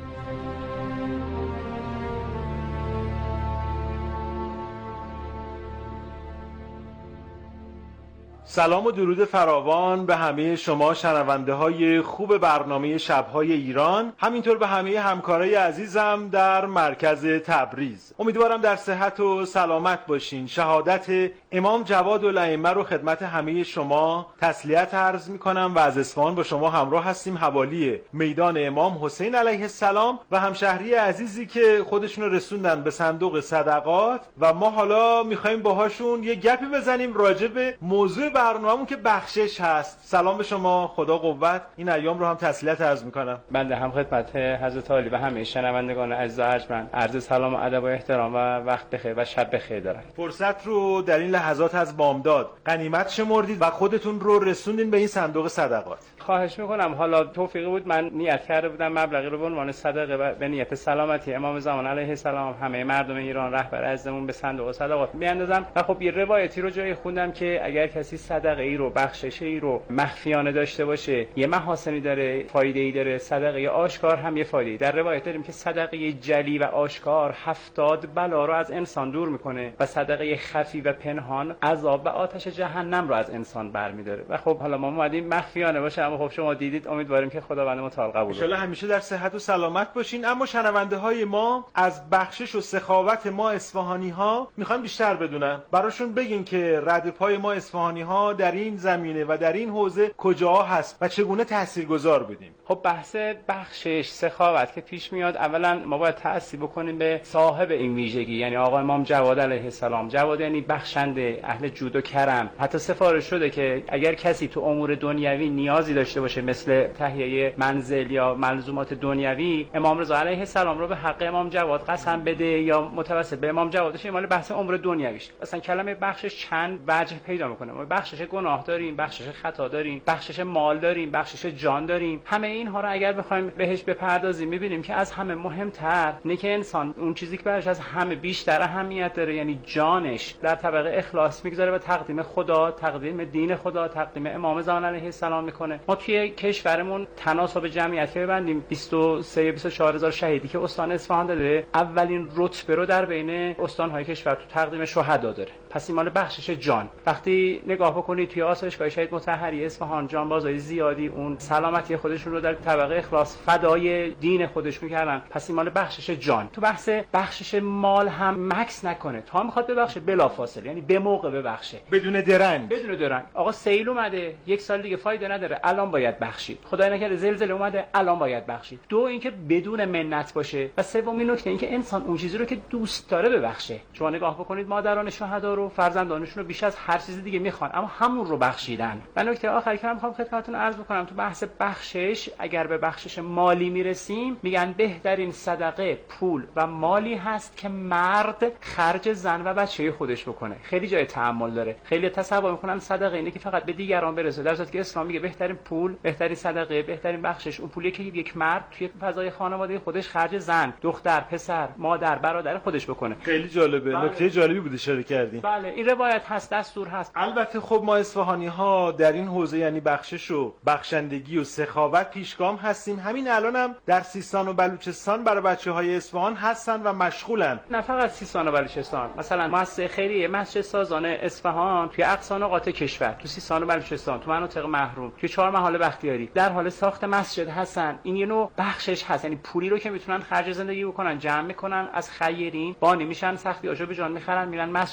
سلام و درود فراوان به همه شما شنونده های خوب برنامه شب‌های ایران، همینطور به همه همکارای عزیزم در مرکز تبریز. امیدوارم در صحت و سلامت باشین. شهادت امام جواد الائمه رو خدمت همه شما تسلیت عرض می‌کنم و از اصفهان با شما همراه هستیم حوالی میدان امام حسین علیه السلام و همشهری عزیزی که خودشون رو رسوندن به صندوق صدقات و ما حالا می‌خوایم باهاشون یه گپی بزنیم راجع به موضوع برنامه‌مون که بخشش هست. سلام به شما، خدا قوت. این ایام رو هم تسلیت عرض میکنم. بنده هم خدمت حضرت عالی و همه شنوندگان عزیز و ارجمند عرض سلام و ادب و احترام و وقت بخیر و شب بخیر دارم. فرصت رو در این لحظات از بامداد غنیمت شمردید و خودتون رو رسوندین به این صندوق صدقات. خواهش میکنم. حالا توفیقی بود من نیت کرده بودم مبلغی رو به عنوان صدقه و به نیت سلامتی امام زمان علیه السلام همه مردم ایران رهبر عزیزمون به صندوق صدقات میاندازم. و خب یه روایتی رو جایی خوندم که اگر کسی صدقه ای رو بخششه ای رو مخفیانه داشته باشه یه محاسنی داره، فایده ای داره. صدقه آشکار هم یه فایده ای. در روایت داریم که صدقه جلی و آشکار هفتاد بلا رو از انسان دور میکنه و صدقه خفی و پنهان عذاب و آتش جهنم رو از انسان برمیداره. و خب حالا ما اومدیم مخفیانه باشه، اما خب شما دیدید، امیدواریم که خداوند متعال قبول کنه. ان شاءالله همیشه در صحت و سلامت باشین. اما شنونده های ما از بخشش و سخاوت ما اصفهانی ها میخوان بیشتر بدونن. براشون بگین که رد پای ما اصفهانی ها در این زمینه و در این حوزه کجاها هست و چگونه تاثیرگذار بدیم. خب بحث بخشش سخاوت که پیش میاد، اولا ما باید تأسیس بکنیم به صاحب این ویژگی، یعنی آقا امام جواد علیه السلام. جواد یعنی بخشنده، اهل جود و کرم. حتی سفارش شده که اگر کسی تو امور دنیوی نیازی داشته باشه مثل تهیه منزل یا ملزومات دنیوی، امام رضا علیه السلام رو به حق امام جواد قسم بده یا متوسل به امام جوادش، مال بحث امور دنیویش. اصلا کلمه بخشش چند وجه پیدا میکنه. ما بخشش گناه داریم، بخشش خطا داریم، بخشش مال داریم، بخشش جان داریم. همه اینها رو اگر بخوایم بهش بپردازیم میبینیم که از همه مهمتر اینه که انسان اون چیزی که براش از همه بیشتر اهمیت داره، یعنی جانش، در طبقه اخلاص میگذاره و تقدیم خدا، تقدیم دین خدا، تقدیم امام زمان علیه السلام میکنه. ما توی کشورمون تناسب جمعیت که ببندیم بیست و سه بیست و چهار هزار شهیدی که استان اصفهان داده، اولین رتبه رو در بین استان‌های کشور تو تقدیم شهدا داره. پس این مال بخشش جان. وقتی نگاه بکنید توی آسایشگاه شهید مطهری اصفهان جانبازای زیادی اون سلامتی خودشون رو در طبقه اخلاص فدای دین خودش میکردن، پس این مال بخشش جان. تو بحث بخشش مال هم مکس نکنه، تا میخواد ببخشه بلافاصله، یعنی به موقع ببخشه، بدون درنگ. بدون درنگ. آقا سیل اومده یک سال دیگه فایده نداره، الان باید بخشید. خدای نکرده زلزله اومده، الان باید بخشید. دو اینکه بدون منت باشه و سومین نکته اینکه انسان اون چیزی رو که دوست داره ببخشه. شما نگاه بکنید مادران شهدا رو، فرزندانشون رو بیش از هر چیز دیگه میخوان، اما همون رو بخشیدن. و نکته آخری که من میخوام خدمتتون عرض بکنم تو بحث بخشش، اگر به بخشش مالی میرسیم میگن بهترین صدقه پول و مالی هست که مرد خرج زن و بچه خودش بکنه. خیلی جای تأمل داره. خیلی تصور میکنن صدقه اینه که فقط به دیگران برسه، در صورتی که اسلام میگه بهترین پول، بهترین صدقه، بهترین بخشش اون پولیه که یک مرد توی فضای خانواده خودش خرج زن، دختر، پسر، مادر، برادر خودش بکنه. خیلی جالبه. بله. نکته جالبی بود اشاره کردین. بله این روایت هست، دستور هست. البته خب ما اصفهانی ها در این حوزه یعنی بخشش و بخشندگی و سخاوت پیشگام هستیم. همین الان هم در سیستان و بلوچستان برای بچه‌های اصفهان هستن و مشغولن. نه فقط سیستان و بلوچستان، مثلا مؤسسه خیریه مسجد سازان اصفهان توی اقصا نقاط کشور، تو سیستان و بلوچستان، تو مناطق محروم، توی چهار محله بختیاری در حال ساخت مسجد هستن. این یه نوع بخشش هست، یعنی پولی رو که میتونن خرج زندگی بکنن جمع میکنن، از خیرین بانی میشن، سختی آشو به جان میخرن، میرن مسجد بنا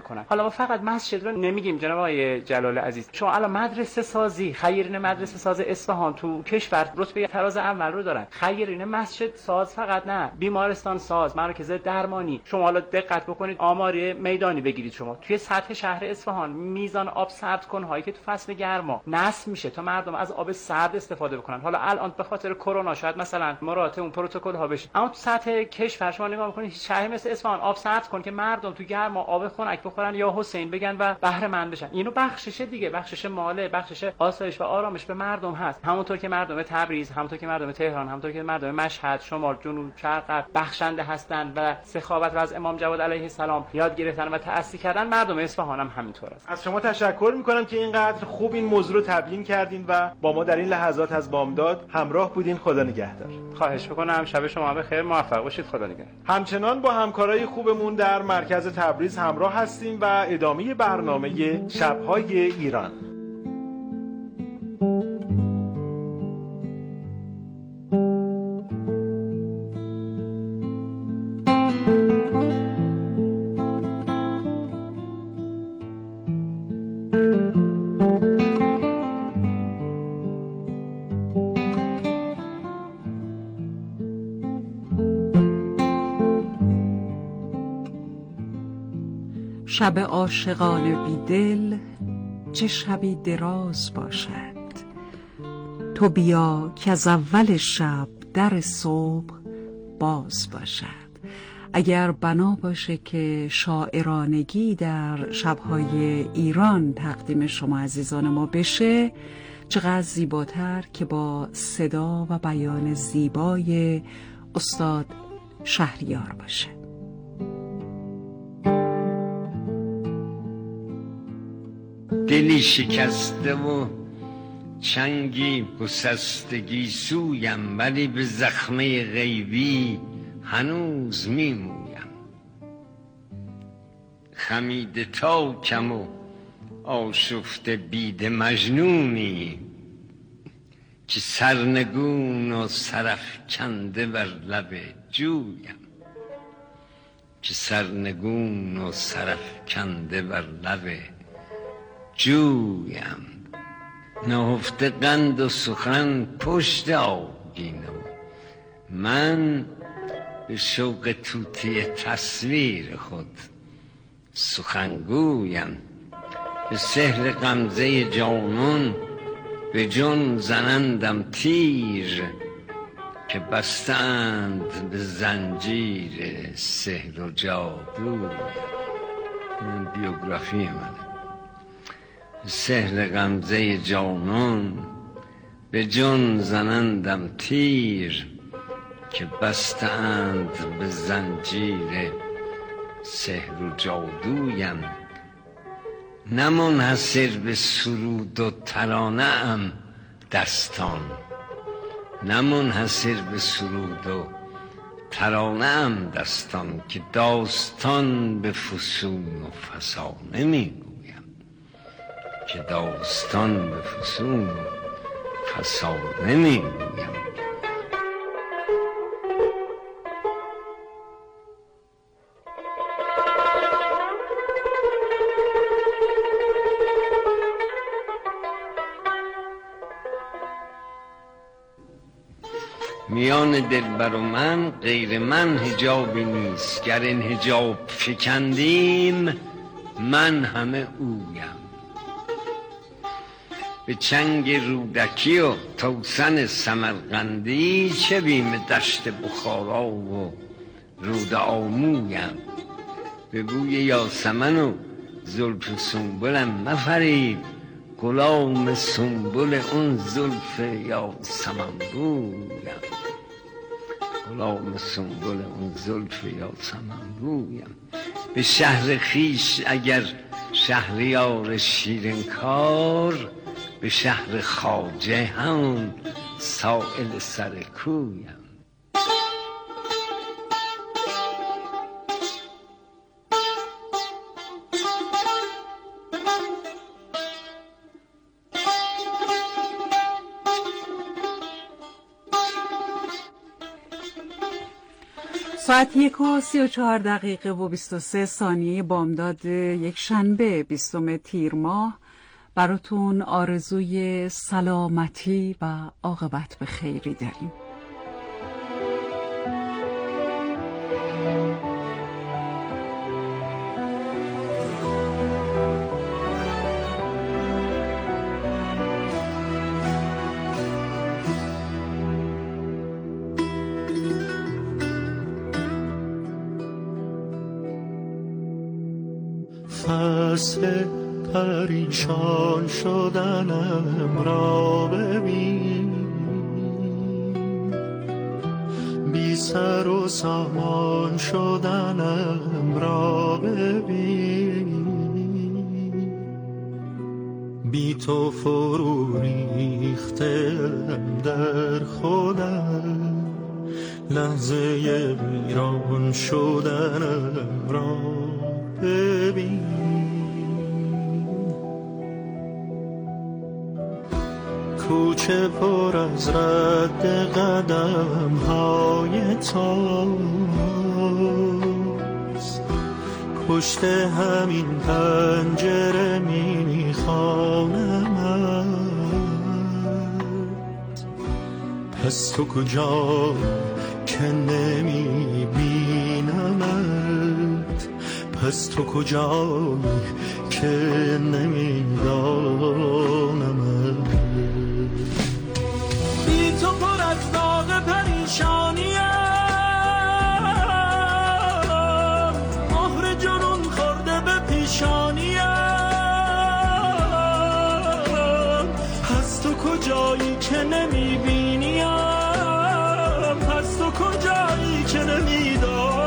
میکنن. حالا ما فقط مسجد رو نمیگیم جناب آقای جلال عزیز، شما الان مدرسه سازی، خیرین مدرسه ساز اصفهان تو کشور رتبه تراز اول رو دارن. خیرین مسجد ساز فقط نه، بیمارستان ساز، مراکز درمانی. شما حالا دقت بکنید آمار میدانی بگیرید، شما توی سطح شهر اصفهان میزان آب سرد کن‌هایی که تو فصل گرما نصب میشه تا مردم از آب سرد استفاده بکنن. حالا الان به خاطر کرونا شاید مثلا مراعات اون پروتکل ها بشه، اما تو سطح کشور شما نگاه میکنید شهر مثل اصفهان آب سرد کن که مردم تو گرما آب خنک بخورن یا حسین بگن و بهره مند بشن. اینو بخشش دیگه، بخشش ماله، بخشش آسایش و آرامش به مردم هست. همونطور که مردم تبریز، همونطور که مردم تهران، همونطور که مردم مشهد، شمال، جنوب، شرق بخشنده هستند و سخاوت رو از امام جواد علیه السلام یاد گرفتن و تأسی کردن، مردم اصفهان هم همینطور است. از شما تشکر میکنم که اینقدر خوب این موضوع رو تبیین کردین و با ما در این لحظات از بامداد همراه بودین. خدا نگهدار. خواهش میکنم. شب شما بخیر، موفق باشید. خدا نگهدار. همچنان با همکارای خوبمون در مرکز تبریز همراه هستیم و ادامه برنامه شب‌های ایران. شب عاشقانه بیدل چه شبی دراز باشد، تو بیا که از اول شب در صبح باز باشد. اگر بنا باشه که شاعرانگی در شبهای ایران تقدیم شما عزیزان ما بشه، چقدر زیباتر که با صدا و بیان زیبای استاد شهریار باشه. دلی شکسته و چنگی گسستگی سویم، ولی به زخمه غیبی هنوز میمویم. خمیده تاکم و آشفته بید مجنونی، که سرنگون و سرافکنده بر لب جویم. که سرنگون و سرافکنده بر لب جویم. نهفته قند و سخن پشت آبگینه، من به شوق توتی تصویر خود سخنگویم. به سحر غمزه جانان به جان زنندم تیر، که بستند به زنجیر سحر و جادو. این بیوگرافی منه. سحر غمزه جانان به جان زنندم تیر، که بستند به زنجیر سحر و جادویم. نه منحصر به سرود و ترانه ام دستان، نه منحصر به سرود و ترانه ام دستان، که داستان به فسون و فسانه میگویم. که داستان به فسون و فسانه میگویم. میان دلبر و من غیر من حجابی نیست، گر این حجاب فکندیم من همه اویم. به چنگ رودکی و توسن سمرقندی، چه بیم دشت بخارا و رود آمویم. به بوی یاسمن و زلف سنبلم مفریب، غلام سنبل اون زلف یاسمن بویم. غلام سنبل اون زلف یاسمن بویم. به شهر خیش اگر شهریار شیرین کار، به شهر خواجه همون سائل سر کویم. ساعت یک و سی و چهار دقیقه و بیست و سه ثانیه بامداد یک شنبه بیستم تیر ماه براتون آرزوی سلامتی و عاقبت به خیری داریم. فصل پریشان شدنم را ببین، بی سر و سامان شدنم را ببین، بی تو فرو ریختم در خودم، لحظه ویران شدنم را ببین. کوچه پر از رد قدم های تاست، پشت همین پنجره میخوانمت. پس تو کجا که نمیبینمت، پس تو کجا که نمیدانمت. بی تو پر از داغ پریشانیم، مهر جنون خورده به پیشانیم. پس تو کجایی که نمیبینیم، پس تو کجایی که نمیدانیم.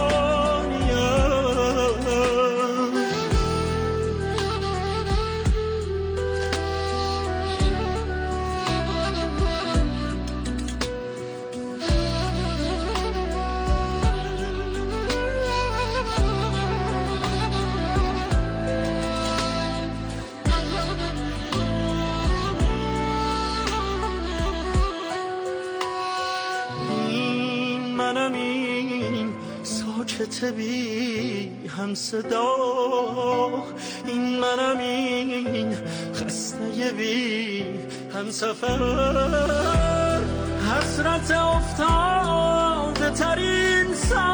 بی هم صدا، این منم، این خسته بی هم سفر. حسرت افتاده ترین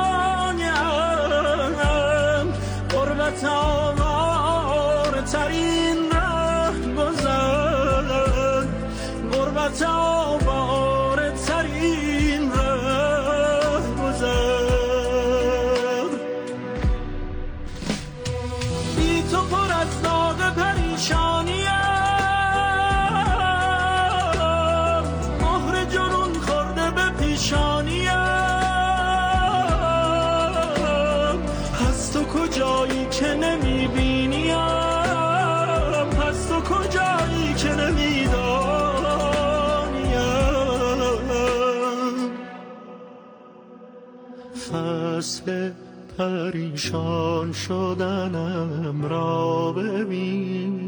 ثانیم، غربت آوار ترین ره گذر، غربت آوار ترین ره گذر. مهر جنون خورده به پیشانیم. پس تو کجایی که نمیبینیم، پس تو کجایی که نمیدانیم. فصل پریشان شدنم را ببین.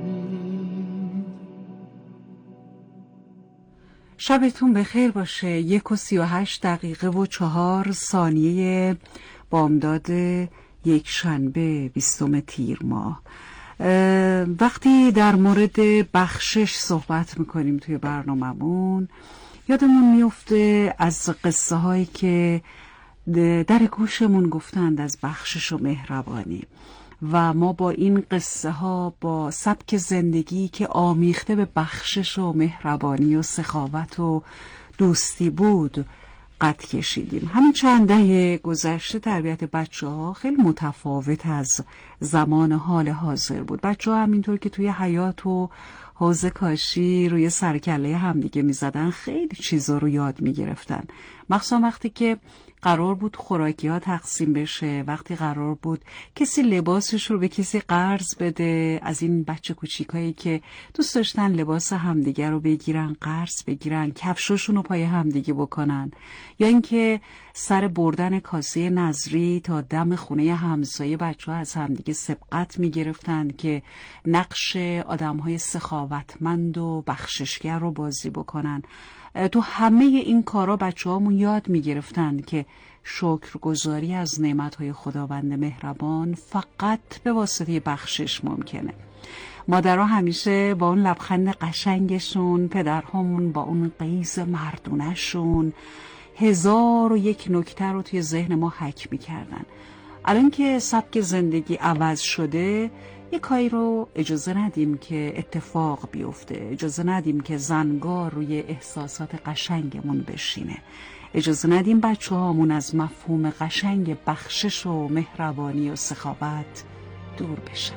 شبتون بخیر باشه. یک و سی و هشت دقیقه و چهار ثانیه بامداد یک شنبه بیستم تیر ماه. وقتی در مورد بخشش صحبت میکنیم توی برنامه‌مون، یادمون میفته از قصه هایی که در گوشمون گفتند از بخشش و مهربانی، و ما با این قصه ها، با سبک زندگی که آمیخته به بخشش و مهربانی و سخاوت و دوستی بود قد کشیدیم. همین چند دهه گذشته تربیت بچه ها خیلی متفاوت از زمان حال حاضر بود. بچه ها همینطور که توی حیات و حوض کاشی روی سرکله همدیگه می زدن، خیلی چیزا رو یاد می گرفتن. مخصوصا وقتی که قرار بود خوراکی ها تقسیم بشه، وقتی قرار بود کسی لباسش رو به کسی قرض بده، از این بچه کوچیکایی که دوست داشتن لباس همدیگه رو بگیرن، قرض بگیرن، کفشاشون رو پای همدیگه بکنن، یا اینکه سر بردن کاسه نظری تا دم خونه همسایه بچه ها از همدیگه سبقت می گرفتن که نقش آدم های سخاوتمند و بخششگر رو بازی بکنن. تو همه این کارا بچه هامون یاد میگرفتن که شکرگزاری از نعمتهای خداوند مهربان فقط به واسطه بخشش ممکنه. مادرها همیشه با اون لبخند قشنگشون، پدرهامون با اون غیظ مردونه‌شون هزار و یک نکته رو توی ذهن ما حک میکردن. الان که سبک زندگی عوض شده، یک کاری رو اجازه ندیم که اتفاق بیفته، اجازه ندیم که زنگار روی احساسات قشنگمون بشینه، اجازه ندیم بچه هامون از مفهوم قشنگ بخشش و مهربانی و سخاوت دور بشن.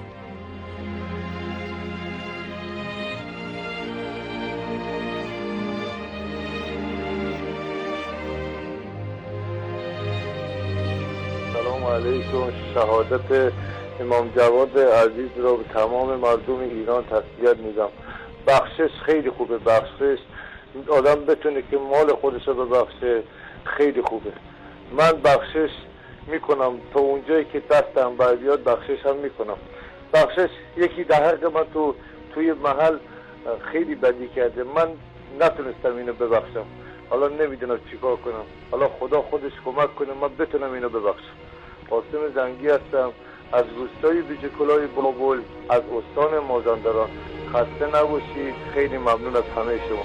سلام علیکم. شهادت امام جواد عزیز رو به تمام مردم ایران تسلیت میدم. بخشش خیلی خوبه، بخشش آدم بتونه که مال خودش رو ببخشه خیلی خوبه. من بخشش میکنم تا اونجایی که دستم بیاد، بخشش هم میکنم. بخشش یکی در حق من تو توی محل خیلی بدی کرده، من نتونستم اینو ببخشم. حالا نمیدونم چیکار کنم. حالا خدا خودش کمک کنه من بتونم اینو ببخشم. قاسم زنگی هستم از روستای بیج کلاه بابل از استان مازندران. خسته نباشید. خیلی ممنون از همه شما.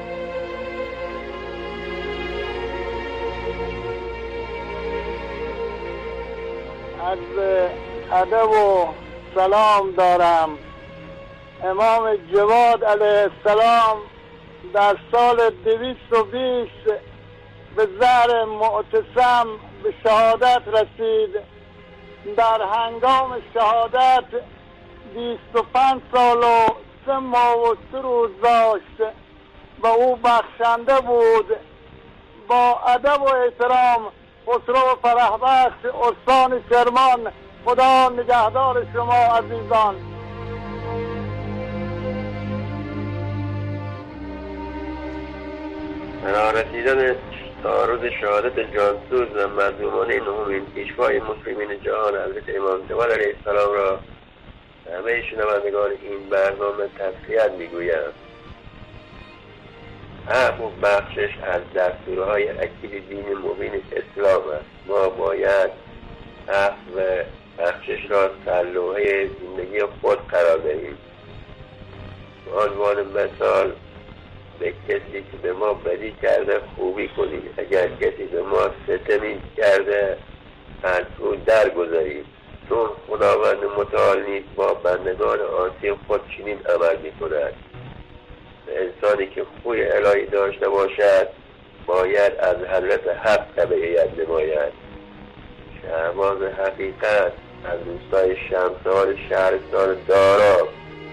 از ادب و سلام دارم. امام جواد علیه السلام در سال دویست و بیست به زهر معتصم به شهادت رسید. در هنگام شهادت بیست و پنج سال و سه ماه و سه روز داشت و او بخشنده بود. با ادب و احترام خسرو فرحبخش استان کرمان. خدا نگهدار شما عزیزان. رسیدن تعارض شهادت جانسوز و مظلومان نهمین پیشوای مسلمین جهان حضرت امام جواد علیه السلام را همه شنوندگان این برنامه تسلیت میگویم. عفو و بخشش از دستورهای اکید دین مبین اسلام است. ما باید عفو و بخشش را سرلوحه زندگی خود قرار دهیم. به عنوان مثال به کسی که به ما بدی کرده خوبی کنیم، اگر کسی به ما ستمی کرده از او درگذاریم، چون خداوند متعال نیز با بندگان عاصی خود چنین عمل می‌کند. انسانی که خوی الهی داشته باشد باید از حضرت حق تبعیت نماید. شهباز حقیقت از روستای شمسار شهرستان دارا.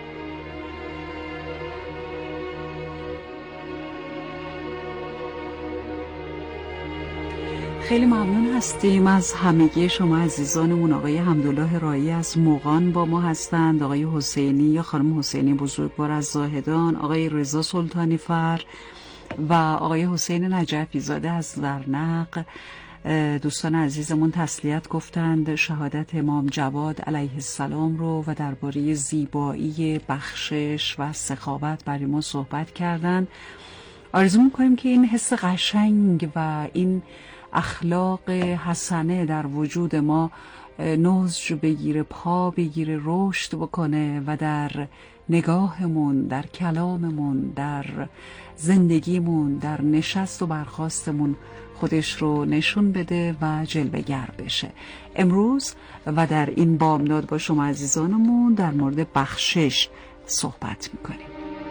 خیلی ممنون هستیم از همگی شما عزیزانمون. آقای حمدالله رایی از موغان با ما هستند، آقای حسینی یا خانم حسینی بزرگوار از زاهدان، آقای رضا سلطانی فر و آقای حسین نجفی زاده از زرنق. دوستان عزیزمون تسلیت گفتند شهادت امام جواد علیه السلام رو و درباره زیبایی بخشش و سخاوت برای ما صحبت کردند. آرزو می‌کنیم که این حس قشنگ و این اخلاق حسنه در وجود ما نضج بگیره، پا بگیره، رشد بکنه و در نگاهمون، در کلاممون، در زندگیمون، در نشست و برخاستمون خودش رو نشون بده و جلوه‌گر بشه. امروز و در این بامداد با شما عزیزانمون در مورد بخشش صحبت میکنیم.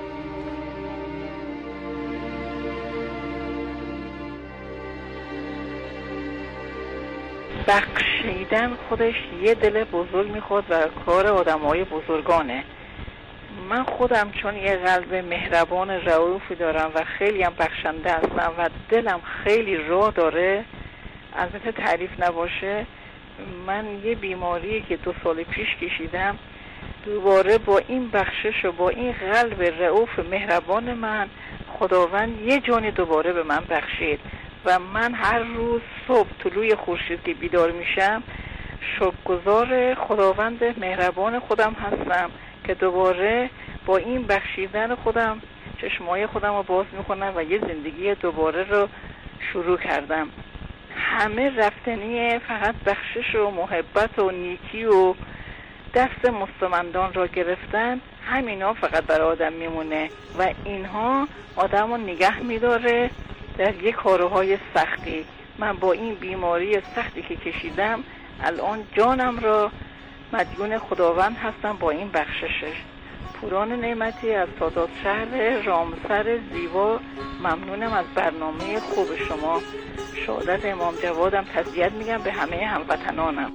بخشیدن خودش یه دل بزرگ میخواد و کار آدمای بزرگانه. من خودم چون یه قلب مهربان رئوفی دارم و خیلی هم بخشنده هستم و دلم خیلی راه داره، البته تعریف نباشه. من یه بیماری که دو سال پیش کشیدم دوباره با این بخشش و با این قلب رئوف مهربان من خداوند یه جانی دوباره به من بخشید و من هر روز صبح طلوع خورشید که بیدار میشم شکرگزار خداوند مهربان خودم هستم که دوباره با این بخشیدن خودم چشمای خودم رو باز میکنم و یه زندگی دوباره رو شروع کردم. همه رفتنیه، فقط بخشش و محبت و نیکی و دست مستمندان را گرفتن، همینا فقط برای آدم میمونه و اینها آدم رو نگه میداره در یک کارهای سختی. من با این بیماری سختی که کشیدم الان جانم را مدیون خداوند هستم با این بخششش. پوران نعمتی از سادات شهر رامسر زیبا ممنونم از برنامه خوب شما. شهادت امام جوادم تسلیت میگم به همه هموطنانم.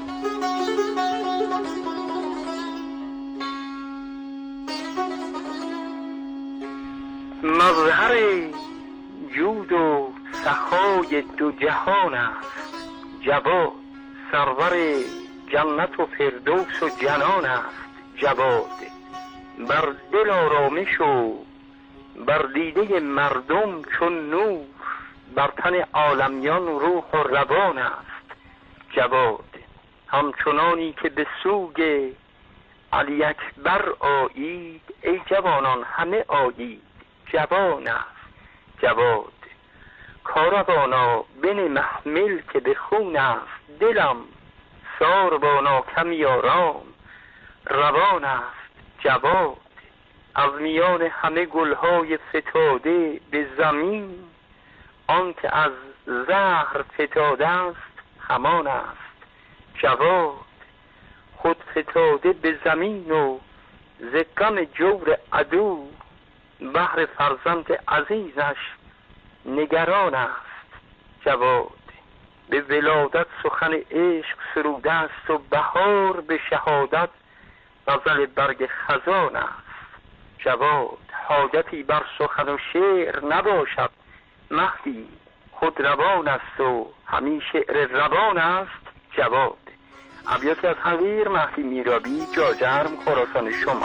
مظهر جود و سخای دو جهان است جواد، سرور جنت و فردوس و جنان است جواد. بر دل آرامش و بر دیده مردم چون نور، بر تن عالمیان روح و روان است جواد. همچنانی که به سوگ علی اکبر آیید، ای جوانان همه آیید جوان است جواد. کاروانا بن محمل که به خون است دلم، ساربانا کمی آرام روان است جواد. از میان همه گلهای فتاده به زمین، آن که از زهر فتاده است همان است جواد. خود فتاده به زمین و ز غم جور عدو، بهر فرزند عزیزش نگران است جواد. به ولادت سخن عشق سروده است و بهار به شهادت غزل برگ خزان است جواد. حاجتی بر سخن و شعر نباشد مهدی، خود روان است و همین شعر روان است جواد. ابیاتی از حقیر مهدی میرابی، جاجرم، خراسان شمال.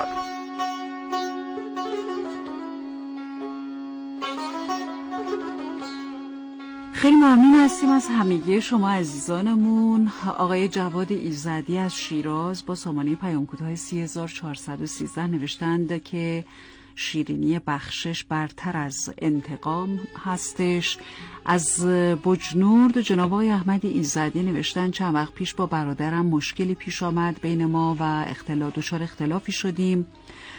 خیلی ممنون هستیم از همگی شما عزیزانمون. آقای جواد ایزدی از شیراز با سامانه پیام کوتاه سه هزار و چهارصد و سیزده نوشتند که شیرینی بخشش برتر از انتقام هستش. از بجنورد جناب آقای احمد ایزدی نوشتن چند وقت پیش با برادرم مشکلی پیش آمد بین ما و اختلاف دچار اختلافی شدیم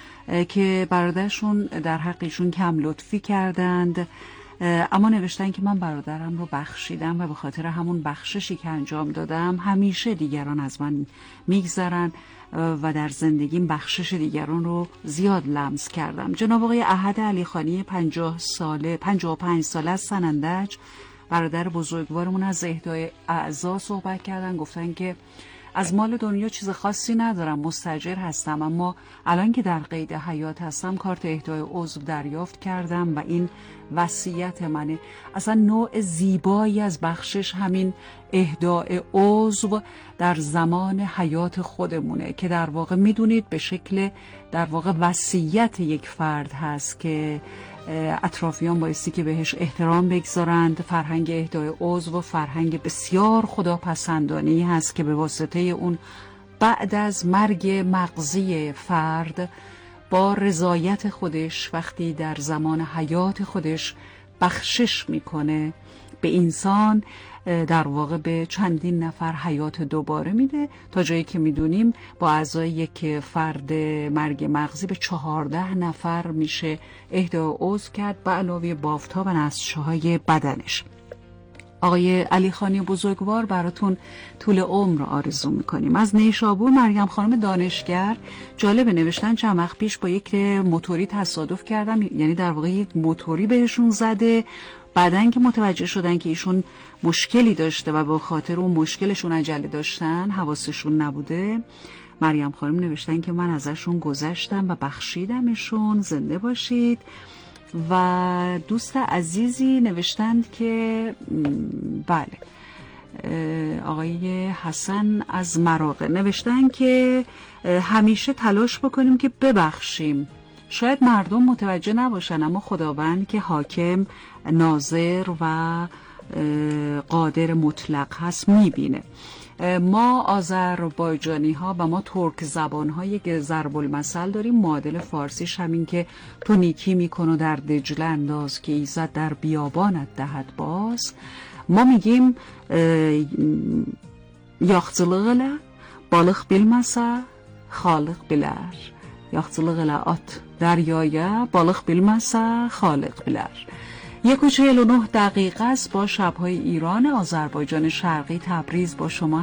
که برادرشون در حقشون کم لطفی کردند، اما نوشتن که من برادرم رو بخشیدم و به خاطر همون بخششی که انجام دادم همیشه دیگران از من میگذرن و در زندگیم بخشش دیگران رو زیاد لمس کردم. جناب آقای احد علیخانی پنجاه ساله پنجاه و پنج ساله از سنندج، برادر بزرگوارمون، از اهدای اعضا صحبت کردن. گفتن که از مال دنیا چیز خاصی ندارم، مستاجر هستم، اما الان که در قید حیات هستم کارت اهدای عضو دریافت کردم و این وصیت منه. اصلا نوع زیبایی از بخشش همین اهدای عضو در زمان حیات خودمونه که در واقع میدونید به شکل در واقع وصیت یک فرد هست که اطرافیان بایستی که بهش احترام بگذارند. فرهنگ اهدای عضو و فرهنگ بسیار خداپسندانه‌ای هست که به واسطه اون بعد از مرگ مغزی فرد با رضایت خودش وقتی در زمان حیات خودش بخشش میکنه به انسان، در واقع به چندین نفر حیات دوباره میده، تا جایی که میدونیم با اعضای یک فرد مرگ مغزی به چهارده نفر میشه اهدای عضو کرد به علاوه بافت‌ها و نسج‌های بدنش. آقای علیخانی بزرگوار براتون طول عمر آرزو میکنیم. از نیشابور مریم خانم دانشگر جالب نوشتن چند وقت پیش با یک موتوری تصادف کردم، یعنی در واقع یک موتوری بهشون زده، بعدن که متوجه شدن که ایشون مشکلی داشته و به خاطر اون مشکلشون عجله داشتن، حواسشون نبوده. مریم خانم نوشتن که من ازشون گذشتم و بخشیدمشون، زنده باشید. و دوست عزیزی نوشتند که بله، آقای حسن از مراغه نوشتن که همیشه تلاش بکنیم که ببخشیم. شاید مردم متوجه نباشن، اما خداوند که حاکم، ناظر و قادر مطلق هست میبینه. ما آذربایجانی ها و ما ترک زبان ها یک ضرب المثل داریم، معادل فارسیش همین که تو نیکی میکن و در دجله انداز که ایزد در بیابانت دهد باز. ما میگیم yaxşılıqla balıq bilməsə xalıq bilər. yaxşılıqla at دریایا بالغ bilməsə خالق bilər. یک و چهل و نه دقیقه است. با شبهای ایران آذربایجان شرقی تبریز با شما